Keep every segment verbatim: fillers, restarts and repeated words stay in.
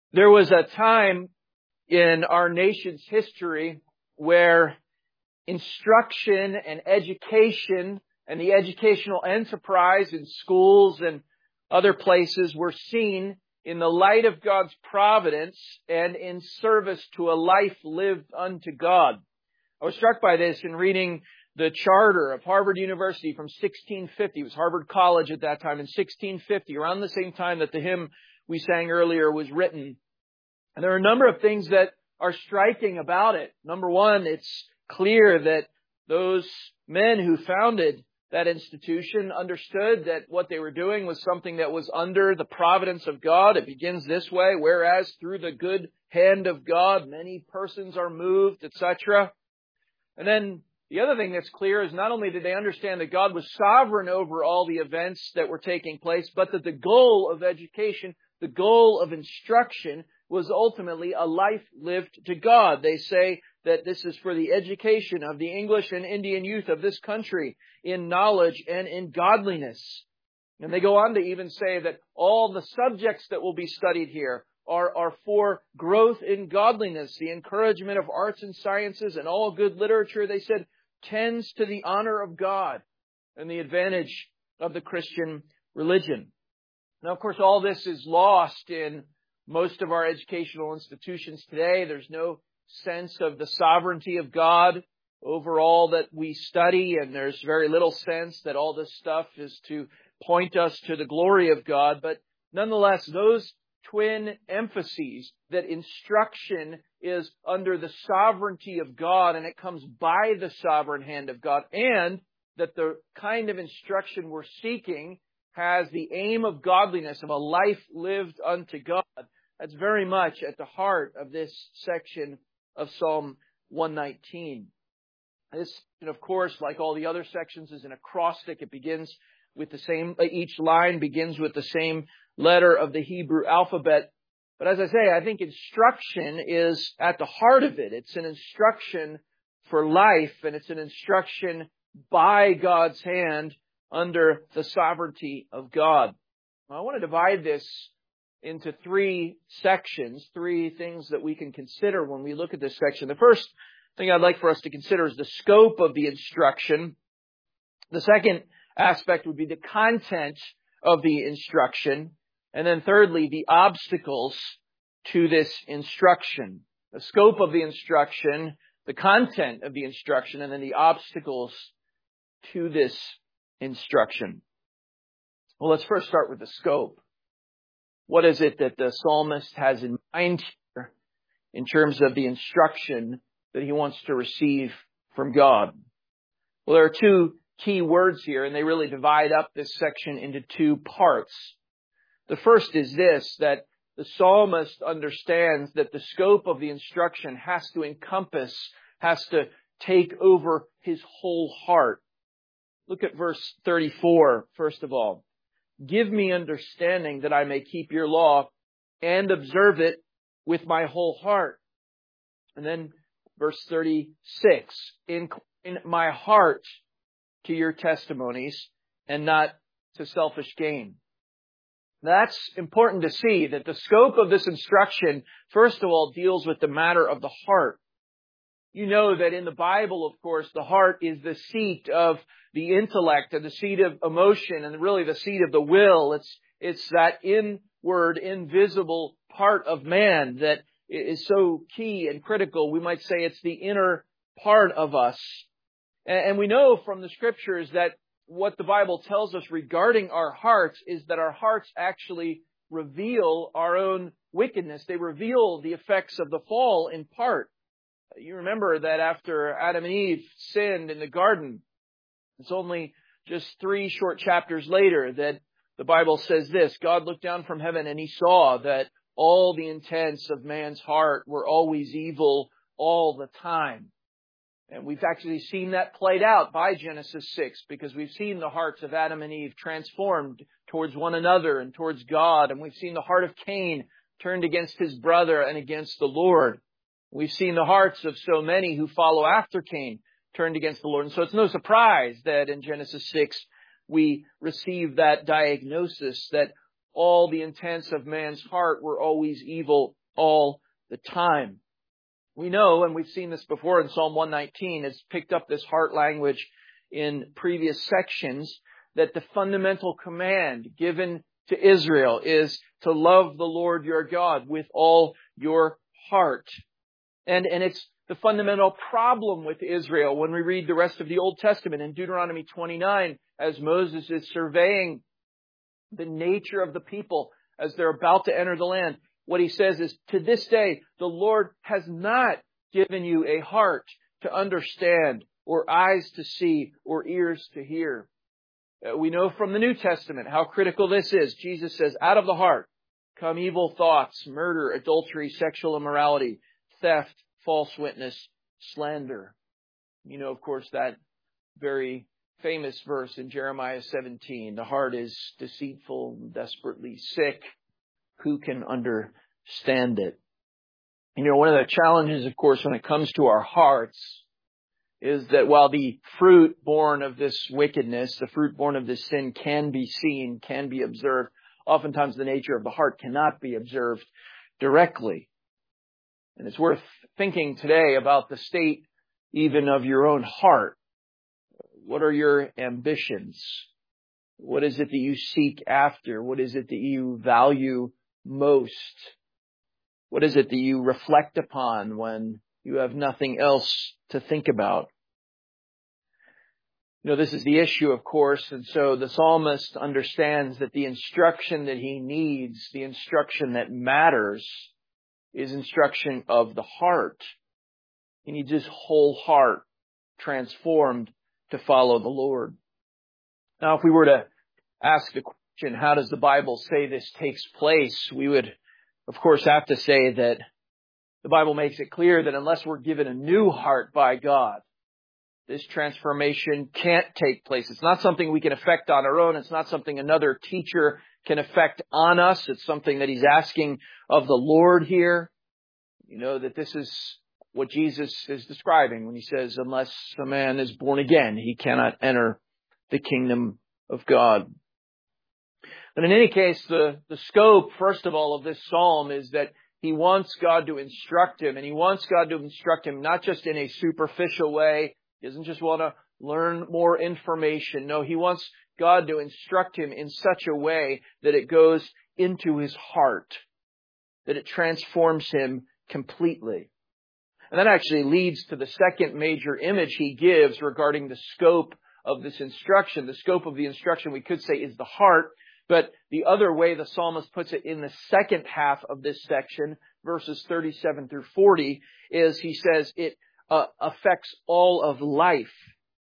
There was a time in our nation's history where instruction and education and the educational enterprise in schools and other places were seen in the light of God's providence and in service to a life lived unto God. I was struck by this in reading the charter of Harvard University from sixteen fifty. It was Harvard College at that time in sixteen fifty, around the same time that the hymn we sang earlier was written. And there are a number of things that are striking about it. Number one, it's clear that those men who founded that institution understood that what they were doing was something that was under the providence of God. It begins this way, whereas through the good hand of God, many persons are moved, et cetera. And then the other thing that's clear is not only did they understand that God was sovereign over all the events that were taking place, but that the goal of education, the goal of instruction, was ultimately a life lived to God. They say that this is for the education of the English and Indian youth of this country in knowledge and in godliness. And they go on to even say that all the subjects that will be studied here are, are for growth in godliness. The encouragement of arts and sciences and all good literature, they said, tends to the honor of God and the advantage of the Christian religion. Now, of course, all this is lost in most of our educational institutions today. There's no sense of the sovereignty of God over all that we study, and there's very little sense that all this stuff is to point us to the glory of God. But nonetheless, those twin emphases, that instruction is under the sovereignty of God and it comes by the sovereign hand of God, and that the kind of instruction we're seeking has the aim of godliness, of a life lived unto God. That's very much at the heart of this section of Psalm one nineteen. This, of course, like all the other sections, is an acrostic. It begins with the same, each line begins with the same letter of the Hebrew alphabet. But as I say, I think instruction is at the heart of it. It's an instruction for life, and it's an instruction by God's hand under the sovereignty of God. Now, I want to divide this into three sections, three things that we can consider when we look at this section. The first thing I'd like for us to consider is the scope of the instruction. The second aspect would be the content of the instruction. And then thirdly, the obstacles to this instruction. The scope of the instruction, the content of the instruction, and then the obstacles to this instruction. Well, let's first start with the scope. What is it that the psalmist has in mind here in terms of the instruction that he wants to receive from God? Well, there are two key words here, and they really divide up this section into two parts. The first is this, that the psalmist understands that the scope of the instruction has to encompass, has to take over his whole heart. Look at verse thirty-four, first of all. Give me understanding that I may keep your law and observe it with my whole heart. And then verse thirty-six. Incline my heart to your testimonies and not to selfish gain. That's important to see, that the scope of this instruction, first of all, deals with the matter of the heart. You know that in the Bible, of course, the heart is the seat of the intellect and the seat of emotion and really the seat of the will. It's, it's that inward, invisible part of man that is so key and critical. We might say it's the inner part of us. And we know from the Scriptures that what the Bible tells us regarding our hearts is that our hearts actually reveal our own wickedness. They reveal the effects of the fall in part. You remember that after Adam and Eve sinned in the garden, it's only just three short chapters later that the Bible says this: God looked down from heaven and he saw that all the intents of man's heart were always evil all the time. And we've actually seen that played out by Genesis six, because we've seen the hearts of Adam and Eve transformed towards one another and towards God. And we've seen the heart of Cain turned against his brother and against the Lord. We've seen the hearts of so many who follow after Cain turned against the Lord. And so it's no surprise that in Genesis six we receive that diagnosis that all the intents of man's heart were always evil all the time. We know, and we've seen this before in Psalm one nineteen, it's picked up this heart language in previous sections, that the fundamental command given to Israel is to love the Lord your God with all your heart. And, and it's the fundamental problem with Israel when we read the rest of the Old Testament in Deuteronomy twenty-nine, as Moses is surveying the nature of the people as they're about to enter the land. What he says is, to this day, the Lord has not given you a heart to understand, or eyes to see, or ears to hear. Uh, we know from the New Testament how critical this is. Jesus says, out of the heart come evil thoughts, murder, adultery, sexual immorality, theft, false witness, slander. You know, of course, that very famous verse in Jeremiah seventeen, the heart is deceitful and desperately sick. Who can understand it? You know, one of the challenges, of course, when it comes to our hearts is that while the fruit born of this wickedness, the fruit born of this sin can be seen, can be observed, oftentimes the nature of the heart cannot be observed directly. And it's worth thinking today about the state even of your own heart. What are your ambitions? What is it that you seek after? What is it that you value most? What is it that you reflect upon when you have nothing else to think about? You know, this is the issue, of course, and so the psalmist understands that the instruction that he needs, the instruction that matters, is instruction of the heart. He needs his whole heart transformed to follow the Lord. Now, if we were to ask the question, how does the Bible say this takes place? We would, of course, have to say that the Bible makes it clear that unless we're given a new heart by God, this transformation can't take place. It's not something we can effect on our own. It's not something another teacher can effect on us. It's something that he's asking of the Lord here. You know, that this is what Jesus is describing when he says, unless a man is born again, he cannot enter the kingdom of God. But in any case, the, the scope, first of all, of this psalm is that he wants God to instruct him, and he wants God to instruct him not just in a superficial way. He doesn't just want to learn more information. No, he wants God to instruct him in such a way that it goes into his heart, that it transforms him completely. And that actually leads to the second major image he gives regarding the scope of this instruction. The scope of the instruction, we could say, is the heart. But the other way the psalmist puts it in the second half of this section, verses thirty-seven through forty, is he says it uh, affects all of life.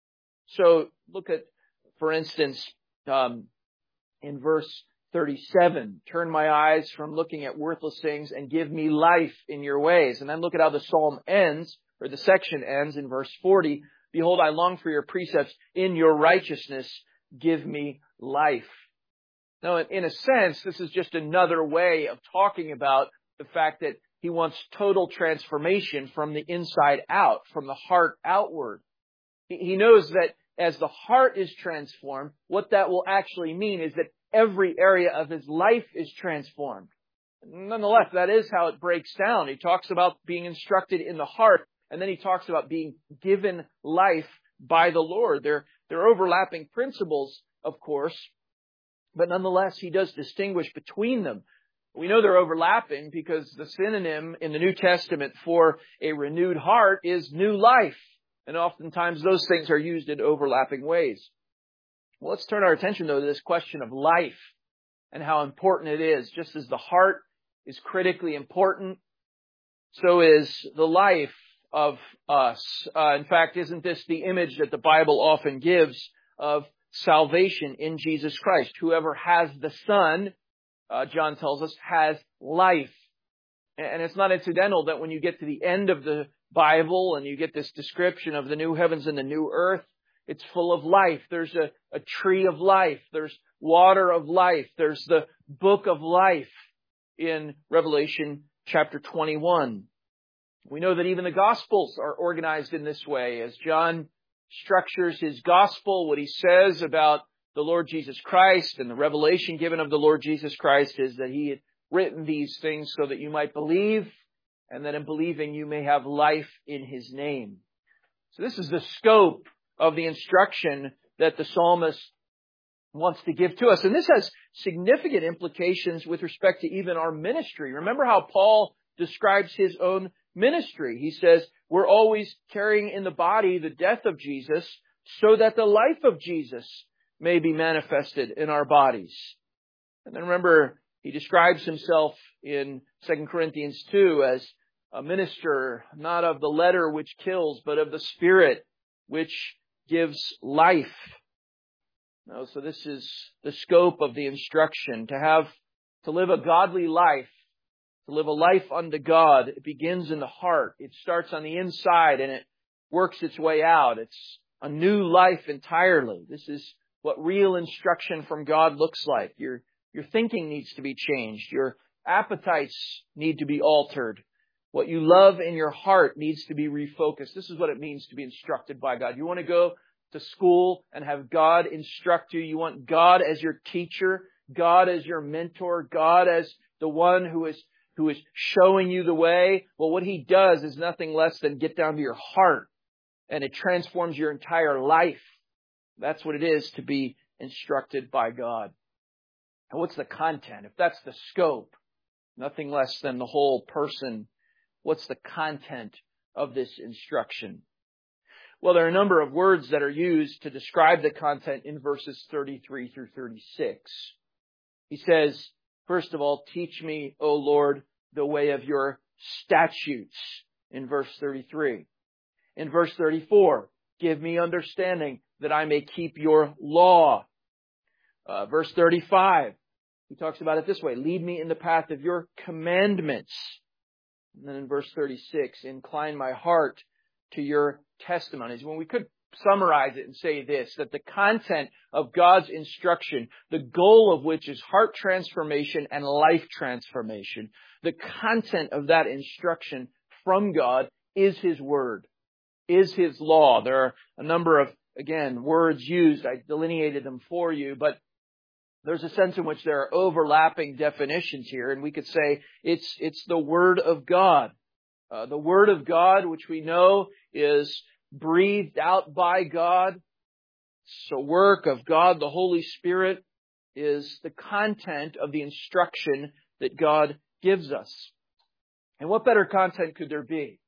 So look at, for instance, um, in verse thirty-seven, turn my eyes from looking at worthless things and give me life in your ways. And then look at how the psalm ends, or the section ends in verse forty. Behold, I long for your precepts. In your righteousness, give me life. Now, in a sense, this is just another way of talking about the fact that he wants total transformation from the inside out, from the heart outward. He knows that as the heart is transformed, what that will actually mean is that every area of his life is transformed. Nonetheless, that is how it breaks down. He talks about being instructed in the heart, and then he talks about being given life by the Lord. They're, they're overlapping principles, of course, but nonetheless, he does distinguish between them. We know they're overlapping because the synonym in the New Testament for a renewed heart is new life. And oftentimes those things are used in overlapping ways. Well, let's turn our attention, though, to this question of life and how important it is. Just as the heart is critically important, so is the life of us. Uh, in fact, isn't this the image that the Bible often gives of salvation in Jesus Christ? Whoever has the Son, uh, John tells us, has life. And it's not incidental that when you get to the end of the Bible and you get this description of the new heavens and the new earth, it's full of life. There's a, a tree of life. There's water of life. There's the book of life in Revelation chapter twenty-one. We know that even the Gospels are organized in this way. As John structures his Gospel, what he says about the Lord Jesus Christ and the revelation given of the Lord Jesus Christ is that he written these things so that you might believe, and that in believing you may have life in His name. So this is the scope of the instruction that the psalmist wants to give to us. And this has significant implications with respect to even our ministry. Remember how Paul describes his own ministry. He says, we're always carrying in the body the death of Jesus so that the life of Jesus may be manifested in our bodies. And then remember, he describes himself in Second Corinthians two as a minister, not of the letter which kills, but of the Spirit which gives life. No, so this is the scope of the instruction. To have, to live a godly life, to live a life unto God, it begins in the heart. It starts on the inside and it works its way out. It's a new life entirely. This is what real instruction from God looks like. Your, your thinking needs to be changed. Your appetites need to be altered. What you love in your heart needs to be refocused. This is what it means to be instructed by God. You want to go to school and have God instruct you. You want God as your teacher, God as your mentor, God as the one who is who is showing you the way. Well, what He does is nothing less than get down to your heart, and it transforms your entire life. That's what it is to be instructed by God. And what's the content? If that's the scope, nothing less than the whole person, what's the content of this instruction? Well, there are a number of words that are used to describe the content in verses thirty-three through thirty-six. He says, first of all, teach me, O Lord, the way of your statutes, in verse thirty-three. In verse thirty-four, give me understanding that I may keep your law. Uh, verse thirty-five, he talks about it this way, lead me in the path of your commandments. And then in verse thirty-six, incline my heart to your testimonies. When we could summarize it and say this, that the content of God's instruction, the goal of which is heart transformation and life transformation, the content of that instruction from God is His Word, is His law. There are a number of, again, words used. I delineated them for you, but there's a sense in which there are overlapping definitions here, and we could say it's it's the Word of God. Uh, the Word of God, which we know is breathed out by God. So work of God, the Holy Spirit, is the content of the instruction that God gives us. And what better content could there be?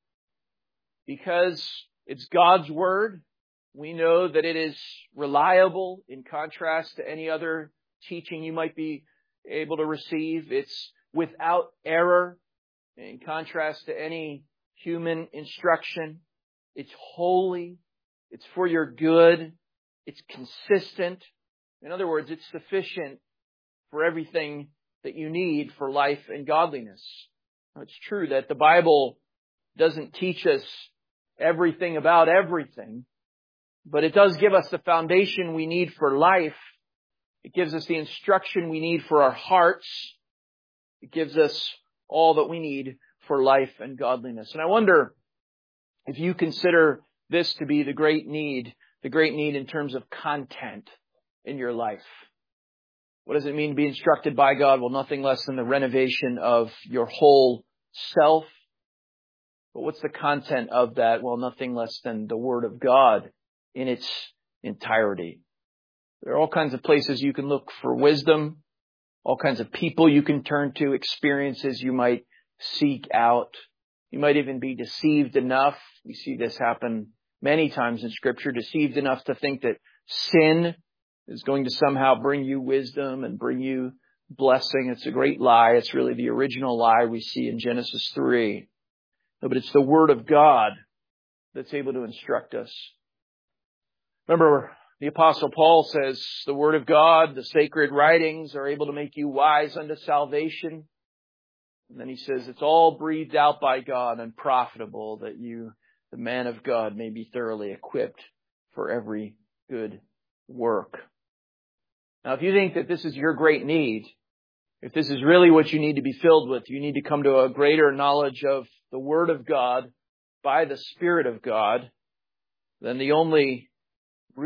Because it's God's Word, we know that it is reliable in contrast to any other teaching you might be able to receive. It's without error in contrast to any human instruction. It's holy. It's for your good. It's consistent. In other words, it's sufficient for everything that you need for life and godliness. It's true that the Bible doesn't teach us everything about everything, but it does give us the foundation we need for life. It gives us the instruction we need for our hearts. It gives us all that we need for life and godliness. And I wonder if you consider this to be the great need, the great need in terms of content in your life. What does it mean to be instructed by God? Well, nothing less than the renovation of your whole self. But what's the content of that? Well, nothing less than the Word of God in its entirety. There are all kinds of places you can look for wisdom, all kinds of people you can turn to, experiences you might seek out. You might even be deceived enough. We see this happen many times in Scripture, deceived enough to think that sin is going to somehow bring you wisdom and bring you blessing. It's a great lie. It's really the original lie we see in Genesis three. No, but it's the Word of God that's able to instruct us. Remember, the Apostle Paul says the Word of God, the sacred writings, are able to make you wise unto salvation. And then he says it's all breathed out by God and profitable that you, the man of God, may be thoroughly equipped for every good work. Now, if you think that this is your great need, if this is really what you need to be filled with, you need to come to a greater knowledge of the Word of God by the Spirit of God, then the only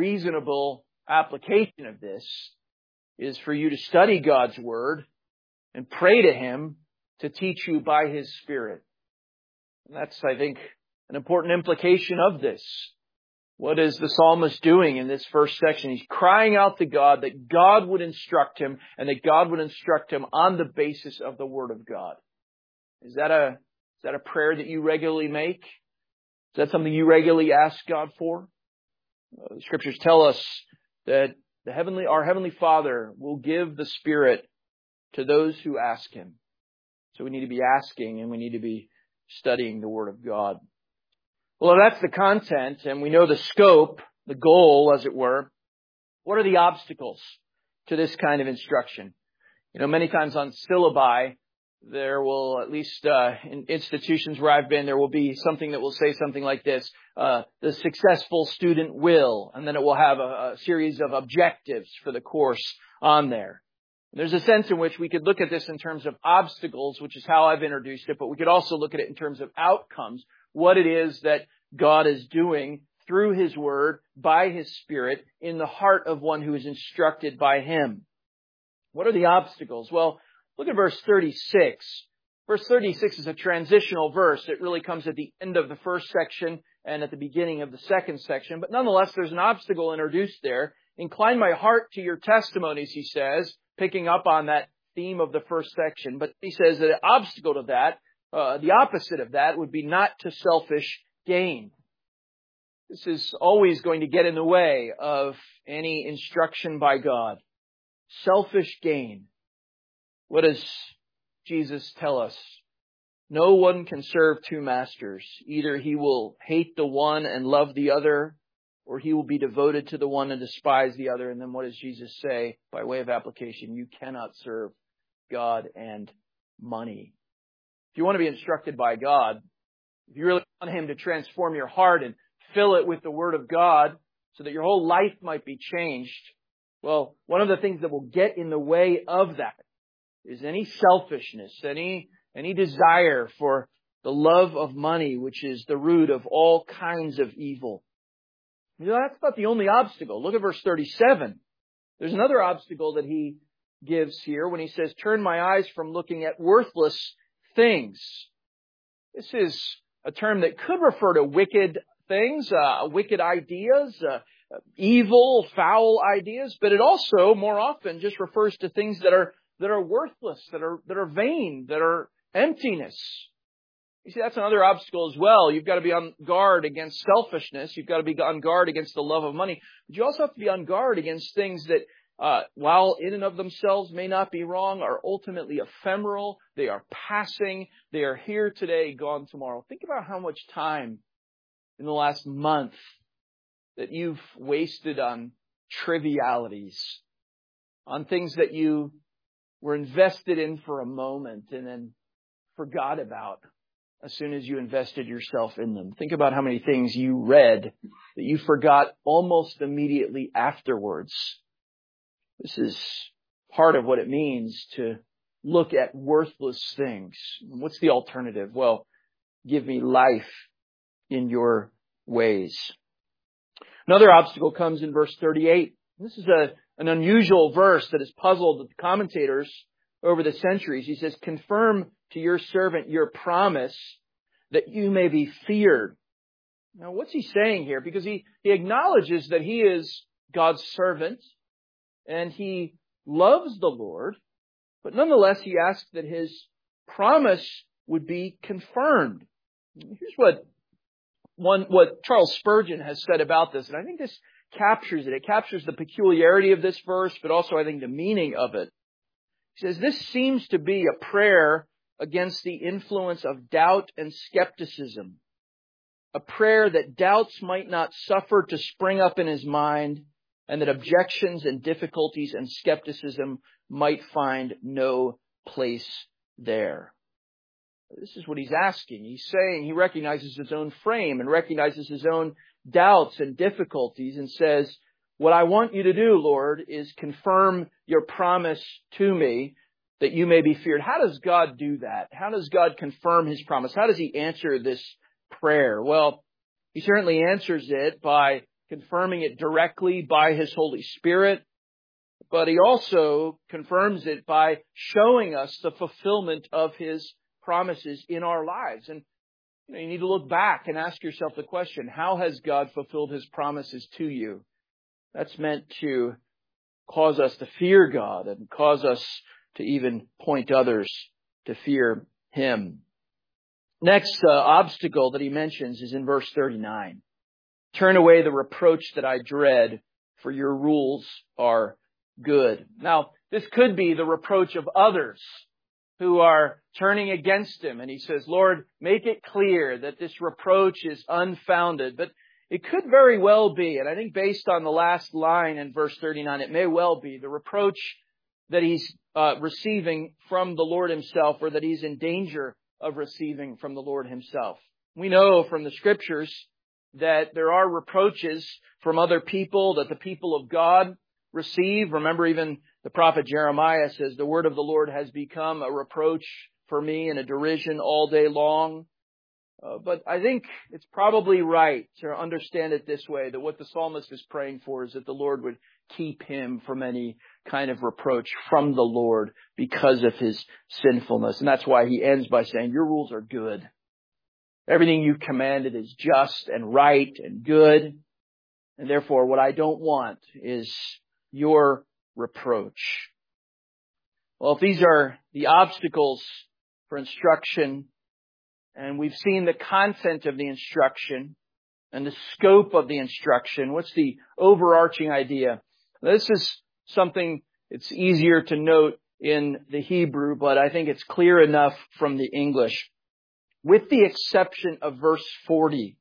reasonable application of this is for you to study God's Word and pray to Him to teach you by His Spirit. And that's, I think, an important implication of this. What is the psalmist doing in this first section? He's crying out to God that God would instruct him and that God would instruct him on the basis of the Word of God. Is that a, is that a prayer that you regularly make? Is that something you regularly ask God for? Uh, the Scriptures tell us that the heavenly, our Heavenly Father will give the Spirit to those who ask Him. So we need to be asking and we need to be studying the Word of God. Well, if that's the content and we know the scope, the goal, as it were, what are the obstacles to this kind of instruction? You know, many times on syllabi, there will, at least uh, in institutions where I've been, there will be something that will say something like this, uh, the successful student will, and then it will have a, a series of objectives for the course on there. There's a sense in which we could look at this in terms of obstacles, which is how I've introduced it, but we could also look at it in terms of outcomes, what it is that God is doing through His Word, by His Spirit, in the heart of one who is instructed by Him. What are the obstacles? Well, look at verse thirty-six. Verse thirty-six is a transitional verse. It really comes at the end of the first section and at the beginning of the second section. But nonetheless, there's an obstacle introduced there. Incline my heart to your testimonies, he says, picking up on that theme of the first section. But he says that an obstacle to that, uh, the opposite of that, would be not to selfish gain. This is always going to get in the way of any instruction by God. Selfish gain. What does Jesus tell us? No one can serve two masters. Either he will hate the one and love the other, or he will be devoted to the one and despise the other. And then what does Jesus say by way of application? You cannot serve God and money. If you want to be instructed by God, if you really want Him to transform your heart and fill it with the Word of God so that your whole life might be changed, well, one of the things that will get in the way of that is any selfishness, any, any desire for the love of money, which is the root of all kinds of evil. You know, that's not the only obstacle. Look at verse thirty-seven. There's another obstacle that he gives here when he says, turn my eyes from looking at worthless things. This is a term that could refer to wicked things, uh, wicked ideas, uh, evil, foul ideas, but it also more often just refers to things that are that are worthless, that are that are vain, that are emptiness. You see, that's another obstacle as well. You've got to be on guard against selfishness. You've got to be on guard against the love of money. But you also have to be on guard against things that, uh, while in and of themselves may not be wrong, are ultimately ephemeral. They are passing. They are here today, gone tomorrow. Think about how much time in the last month that you've wasted on trivialities, on things that you were invested in for a moment and then forgot about as soon as you invested yourself in them. Think about how many things you read that you forgot almost immediately afterwards. This is part of what it means to look at worthless things. What's the alternative? Well, give me life in your ways. Another obstacle comes in verse thirty-eight. This is a, an unusual verse that has puzzled the commentators over the centuries. He says, confirm to your servant your promise that you may be feared. Now, what's he saying here? Because he, he acknowledges that he is God's servant and he loves the Lord, but nonetheless he asks that his promise would be confirmed. Here's what one what Charles Spurgeon has said about this, and I think this captures it. It captures the peculiarity of this verse, but also I think the meaning of it. He says, this seems to be a prayer against the influence of doubt and skepticism. A prayer that doubts might not suffer to spring up in his mind, and that objections and difficulties and skepticism might find no place there. This is what he's asking. He's saying he recognizes his own frame and recognizes his own doubts and difficulties and says, what I want you to do, Lord, is confirm your promise to me that you may be feared. How does God do that? How does God confirm His promise? How does He answer this prayer? Well, He certainly answers it by confirming it directly by His Holy Spirit. but He also confirms it by showing us the fulfillment of His promises in our lives. And you know, you need to look back and ask yourself the question, how has God fulfilled His promises to you? That's meant to cause us to fear God and cause us to even point others to fear Him. Next uh, obstacle that he mentions is in verse thirty-nine. Turn away the reproach that I dread, for your rules are good. Now, this could be the reproach of others who are turning against Him. And he says, Lord, make it clear that this reproach is unfounded. But it could very well be, and I think based on the last line in verse thirty-nine, it may well be the reproach that he's uh, receiving from the Lord Himself, or that he's in danger of receiving from the Lord Himself. We know from the Scriptures that there are reproaches from other people that the people of God receive. Remember, even the prophet Jeremiah says, the word of the Lord has become a reproach for me and a derision all day long. Uh, but I think it's probably right to understand it this way, that what the psalmist is praying for is that the Lord would keep him from any kind of reproach from the Lord because of his sinfulness. And that's why he ends by saying, your rules are good. Everything you commanded is just and right and good. And therefore, what I don't want is your reproach. Well, if these are the obstacles for instruction, and we've seen the content of the instruction and the scope of the instruction, what's the overarching idea? This is something it's easier to note in the Hebrew, but I think it's clear enough from the English. With the exception of verse forty,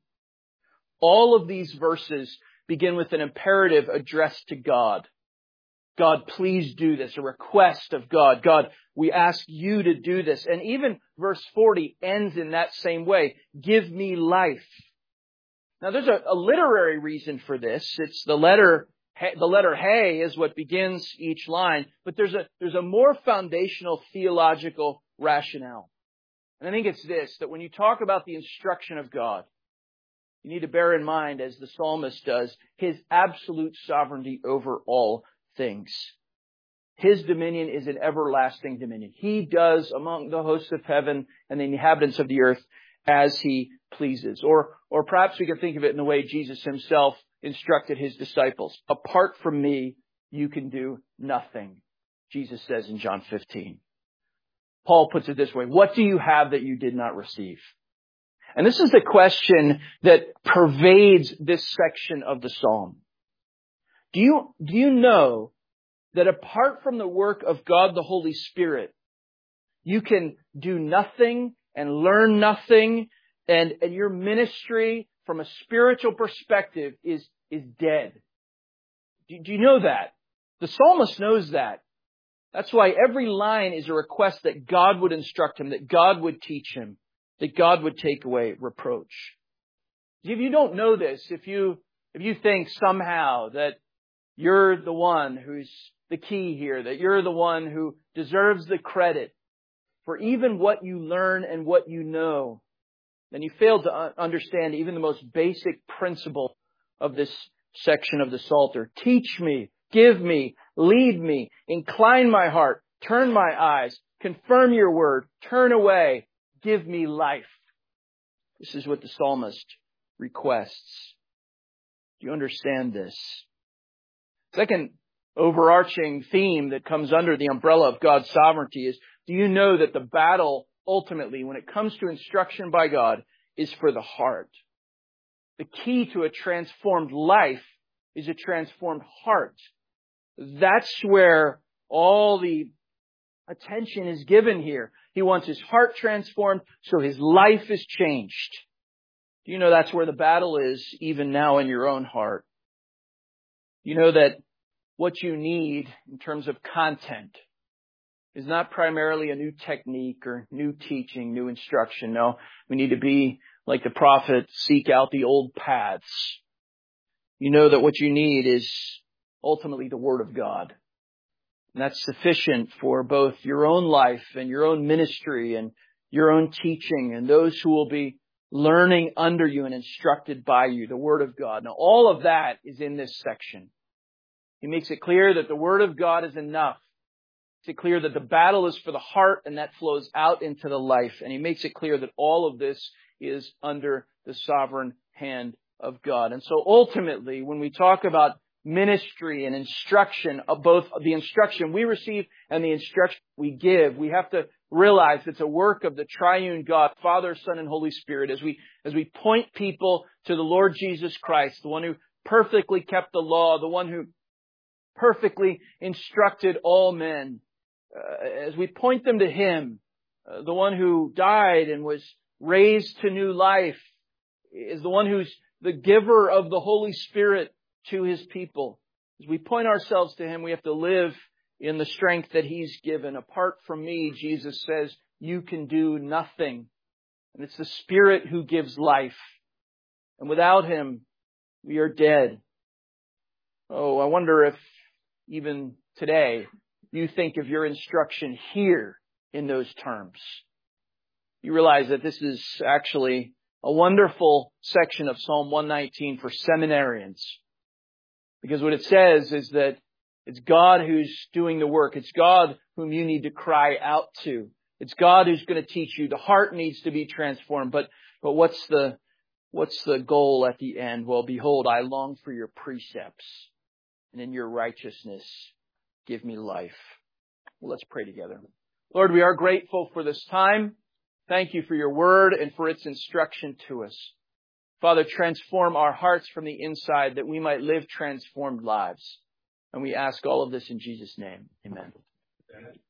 all of these verses begin with an imperative addressed to God. God, please do this, a request of God. God, we ask you to do this. And even verse forty ends in that same way. Give me life. Now there's a, a literary reason for this. It's the letter, the letter Hey is what begins each line. But there's a, there's a more foundational theological rationale. And I think it's this, that when you talk about the instruction of God, you need to bear in mind, as the psalmist does, His absolute sovereignty over all things. His dominion is an everlasting dominion. He does among the hosts of heaven and the inhabitants of the earth as He pleases. Or, or perhaps we could think of it in the way Jesus Himself instructed His disciples. Apart from me, you can do nothing, Jesus says in John fifteen. Paul puts it this way, what do you have that you did not receive? And this is the question that pervades this section of the psalm. Do you, do you know that apart from the work of God the Holy Spirit, you can do nothing and learn nothing, and, and your ministry from a spiritual perspective is, is dead? Do, do you know that? The psalmist knows that. That's why every line is a request that God would instruct him, that God would teach him, that God would take away reproach. If you don't know this, if you, if you think somehow that you're the one who's the key here, that you're the one who deserves the credit for even what you learn and what you know, then you fail to understand even the most basic principle of this section of the Psalter. Teach me, give me, lead me, incline my heart, turn my eyes, confirm your word, turn away, give me life. This is what the psalmist requests. Do you understand this? Second overarching theme that comes under the umbrella of God's sovereignty is, do you know that the battle ultimately, when it comes to instruction by God, is for the heart? The key to a transformed life is a transformed heart. That's where all the attention is given here. He wants his heart transformed so his life is changed. Do you know that's where the battle is even now in your own heart? You know that what you need in terms of content is not primarily a new technique or new teaching, new instruction. No, we need to be like the prophet, seek out the old paths. You know that what you need is ultimately the Word of God. And that's sufficient for both your own life and your own ministry and your own teaching and those who will be learning under you and instructed by you, the Word of God. Now, all of that is in this section. He makes it clear that the Word of God is enough. He makes it clear that the battle is for the heart and that flows out into the life. And He makes it clear that all of this is under the sovereign hand of God. And so ultimately, when we talk about ministry and instruction, of both the instruction we receive and the instruction we give, we have to realize it's a work of the triune God, Father, Son, and Holy Spirit, as we as we point people to the Lord Jesus Christ, the one who perfectly kept the law, the one who perfectly instructed all men. Uh, as we point them to Him, uh, the one who died and was raised to new life, is the one who's the giver of the Holy Spirit to His people. As we point ourselves to Him, we have to live in the strength that He's given. Apart from me, Jesus says, you can do nothing. And it's the Spirit who gives life. And without Him, we are dead. Oh, I wonder if even today you think of your instruction here in those terms. You realize that this is actually a wonderful section of Psalm one nineteen for seminarians. Because what it says is that it's God who's doing the work. It's God whom you need to cry out to. It's God who's going to teach you. The heart needs to be transformed. But but what's the what's the goal at the end? Well, behold, I long for your precepts, and in your righteousness give me life. Well, let's pray together. Lord, we are grateful for this time. Thank you for your word and for its instruction to us. Father, transform our hearts from the inside that we might live transformed lives. And we ask all of this in Jesus' name. Amen.